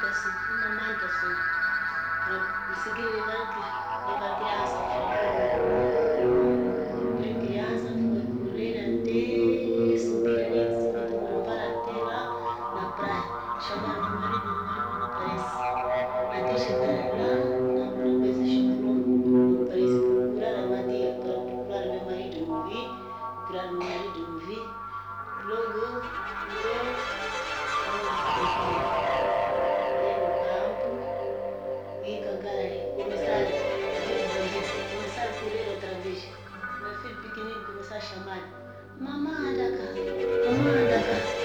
assim, uma manta assim, para conseguir levar criança. Foi criança, foi correr até subir ali em cima, de levar até lá na praia. Chamaram meu marido não aparece. Até chegar lá, namorou coisa, chorou, não aparece. Procurar a Madia para procurar meu marido, não vi. Procurar meu marido, não vi. Logo eu e cagar ali, começar a ver bandido, começar a correr outra vez. Meu filho pequenino começar a chamar: Mamãe, anda cá, mamãe, anda cá.